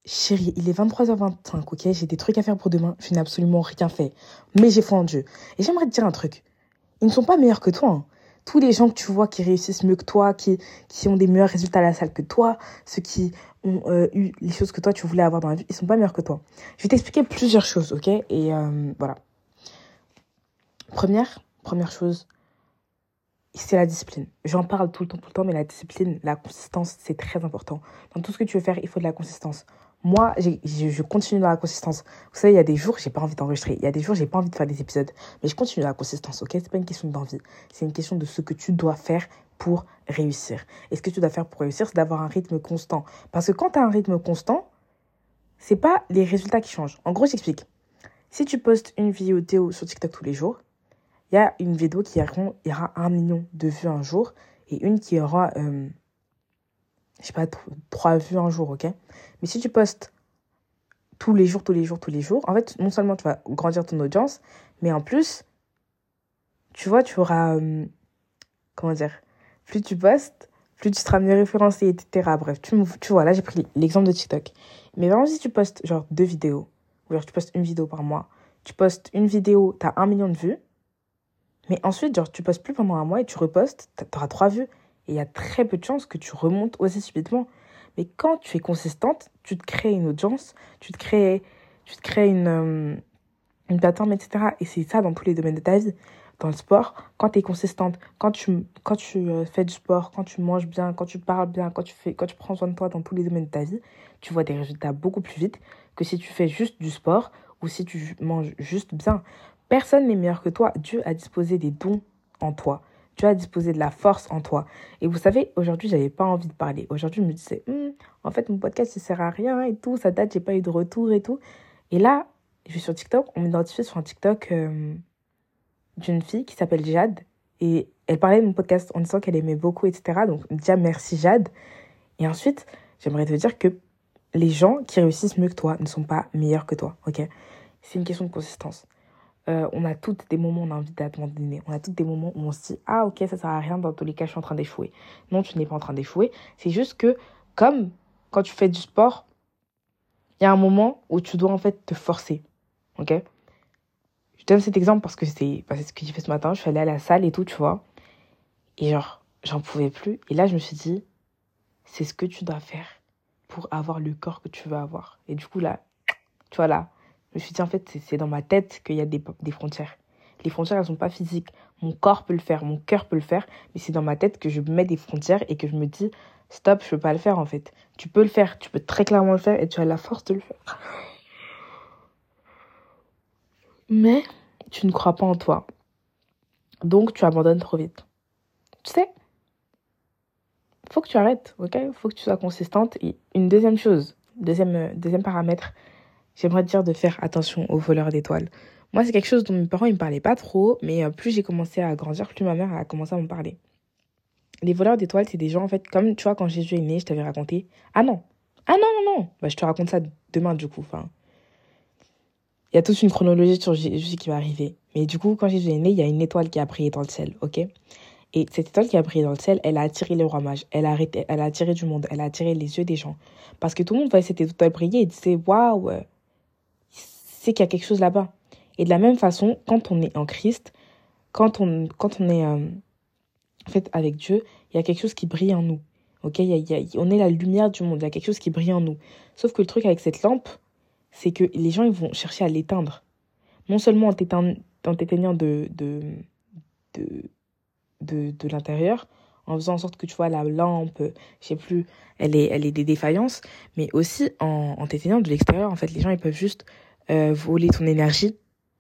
Chérie, il est 23h25, ok? J'ai des trucs à faire pour demain. Je n'ai absolument rien fait. Mais j'ai foi en Dieu. Et j'aimerais te dire un truc. Ils ne sont pas meilleurs que toi, hein. Tous les gens que tu vois qui réussissent mieux que toi, qui ont des meilleurs résultats à la salle que toi, ceux qui ont eu les choses que toi tu voulais avoir dans la vie, ils sont pas meilleurs que toi. Je vais t'expliquer plusieurs choses, ok? Et voilà. Première chose, c'est la discipline. J'en parle tout le temps, mais la discipline, la consistance, c'est très important. Dans tout ce que tu veux faire, il faut de la consistance. Moi, je continue dans la consistance. Vous savez, il y a des jours, j'ai pas envie d'enregistrer. Il y a des jours, j'ai pas envie de faire des épisodes. Mais je continue dans la consistance, ok? C'est pas une question d'envie. C'est une question de ce que tu dois faire pour réussir. Et ce que tu dois faire pour réussir, c'est d'avoir un rythme constant. Parce que quand tu as un rythme constant, c'est pas les résultats qui changent. En gros, j'explique. Si tu postes une vidéo sur TikTok tous les jours, il y a une vidéo qui aura 1 million de vues un jour et une qui aura, 3 vues un jour, ok? Mais si tu postes tous les jours, en fait, non seulement tu vas grandir ton audience, mais en plus, tu vois, tu auras, comment dire, plus tu postes, plus tu seras mieux référencé, etc. Bref, tu vois, là, j'ai pris l'exemple de TikTok. Mais vraiment, si tu postes, genre, 2 vidéos, ou genre, tu postes une vidéo par mois, tu postes une vidéo, tu as 1 million de vues, mais ensuite, genre, tu postes plus pendant un mois et tu repostes, tu auras 3 vues. Et il y a très peu de chances que tu remontes aussi subitement. Mais quand tu es consistante, tu te crées une audience, tu te crées une plateforme, etc. Et c'est ça dans tous les domaines de ta vie. Dans le sport, quand tu es consistante, quand tu fais du sport, quand tu manges bien, quand tu parles bien, quand tu prends soin de toi dans tous les domaines de ta vie, tu vois des résultats beaucoup plus vite que si tu fais juste du sport ou si tu manges juste bien. Personne n'est meilleur que toi. Dieu a disposé des dons en toi. Dieu a disposé de la force en toi. Et vous savez, aujourd'hui, j'avais pas envie de parler. Aujourd'hui, je me disais, en fait, mon podcast, il sert à rien et tout. Ça date, j'ai pas eu de retour et tout. Et là, je vais sur TikTok. On m'identifie sur un TikTok d'une fille qui s'appelle Jade. Et elle parlait de mon podcast en disant qu'elle aimait beaucoup, etc. Donc, déjà, merci Jade. Et ensuite, j'aimerais te dire que les gens qui réussissent mieux que toi ne sont pas meilleurs que toi, ok? C'est une question de consistance. On a toutes des moments où on a envie d'abandonner. On a toutes des moments où on se dit « Ah, ok, ça sert à rien, dans tous les cas, je suis en train d'échouer. » Non, tu n'es pas en train d'échouer. C'est juste que, comme quand tu fais du sport, il y a un moment où tu dois en fait te forcer, ok? Je donne cet exemple parce que c'est ce que j'ai fait ce matin. Je suis allée à la salle et tout, tu vois. Et genre, j'en pouvais plus. Et là, je me suis dit « C'est ce que tu dois faire pour avoir le corps que tu veux avoir. » Et du coup, là, tu vois, là, je me suis dit, en fait, c'est dans ma tête qu'il y a des frontières. Les frontières, elles ne sont pas physiques. Mon corps peut le faire, mon cœur peut le faire, mais c'est dans ma tête que je mets des frontières et que je me dis, stop, je ne peux pas le faire, en fait. Tu peux le faire, tu peux très clairement le faire et tu as la force de le faire. Mais tu ne crois pas en toi. Donc, tu abandonnes trop vite. Tu sais, faut que tu arrêtes, ok? Faut que tu sois consistante. Et une deuxième chose, deuxième paramètre, j'aimerais te dire de faire attention aux voleurs d'étoiles. Moi, c'est quelque chose dont mes parents ne me parlaient pas trop, mais plus j'ai commencé à grandir, plus ma mère a commencé à m'en parler. Les voleurs d'étoiles, c'est des gens, en fait, comme, tu vois, quand Jésus est né, je t'avais raconté. Ah non. Ah non, non, non. Bah, je te raconte ça demain, du coup. Enfin, il y a toute une chronologie sur Jésus qui va arriver. Mais du coup, quand Jésus est né, il y a une étoile qui a brillé dans le ciel, ok? Et cette étoile qui a brillé dans le ciel, elle a attiré les rois mages. Elle a attiré du monde. Elle a attiré les yeux des gens. Parce que tout le monde voyait cette étoile briller et disait, waouh, c'est qu'il y a quelque chose là-bas. Et de la même façon, quand on est en Christ, quand on est en fait avec Dieu, il y a quelque chose qui brille en nous. Ok, on est la lumière du monde, il y a quelque chose qui brille en nous. Sauf que le truc avec cette lampe, c'est que les gens ils vont chercher à l'éteindre. Non seulement en t'éteignant de l'intérieur, en faisant en sorte que tu vois la lampe, je sais plus, elle est des défaillances, mais aussi en t'éteignant de l'extérieur. En fait, les gens ils peuvent juste voler ton énergie,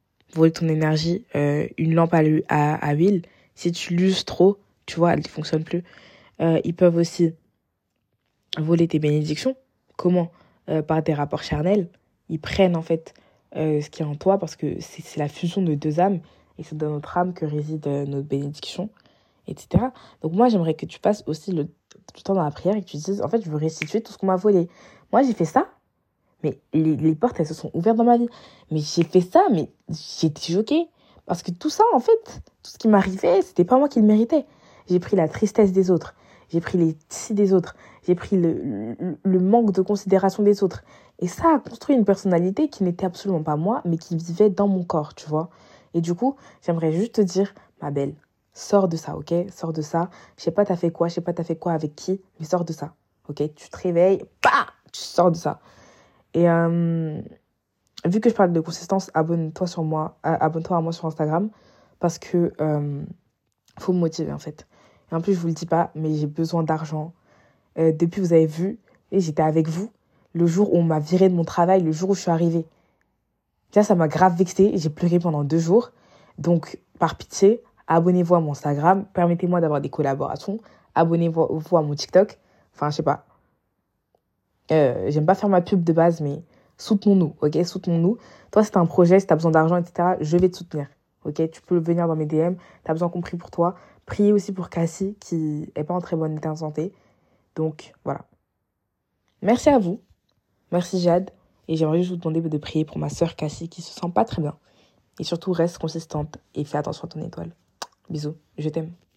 une lampe à huile. Si tu l'uses trop, tu vois, elle ne fonctionne plus. Ils peuvent aussi voler tes bénédictions. Comment? Par des rapports charnels. Ils prennent en fait ce qui est en toi parce que c'est la fusion de deux âmes et c'est dans notre âme que réside notre bénédiction, etc. Donc moi, j'aimerais que tu passes aussi le temps dans la prière et que tu dises, en fait, je veux restituer tout ce qu'on m'a volé. Moi, j'ai fait ça. Mais les portes, elles se sont ouvertes dans ma vie. Mais j'ai fait ça, mais j'étais choquée. Parce que tout ça, en fait, tout ce qui m'arrivait, c'était pas moi qui le méritais. J'ai pris la tristesse des autres. j'ai pris les si des autres, j'ai pris le manque de considération des autres. Et ça a construit une personnalité qui n'était absolument pas moi, mais qui vivait dans mon corps, tu vois. Et du coup, j'aimerais juste te dire, ma belle, sors de ça, ok? Sors de ça. Je sais pas t'as fait quoi, je sais pas t'as fait quoi avec qui, mais sors de ça, ok? Tu te réveilles, bah, tu sors de ça. Et vu que je parle de consistance, abonne-toi sur moi, abonne-toi à moi sur Instagram, parce que faut me motiver en fait. Et en plus, je vous le dis pas, mais j'ai besoin d'argent. Depuis, vous avez vu, et j'étais avec vous le jour où on m'a viré de mon travail, le jour où je suis arrivée. Déjà, ça m'a grave vexée. J'ai pleuré pendant 2 jours. Donc, par pitié, abonnez-vous à mon Instagram. Permettez-moi d'avoir des collaborations. Abonnez-vous à mon TikTok. Enfin, je sais pas. J'aime pas faire ma pub de base, mais soutenons-nous, ok? Soutenons-nous. Toi, si t'as un projet, si t'as besoin d'argent, etc., je vais te soutenir, ok? Tu peux venir dans mes DM. T'as besoin qu'on prie pour toi. Priez aussi pour Cassie, qui est pas en très bon état de santé. Donc, voilà. Merci à vous. Merci Jade. Et j'aimerais juste vous demander de prier pour ma sœur Cassie qui se sent pas très bien. Et surtout, reste consistante et fais attention à ton étoile. Bisous, je t'aime.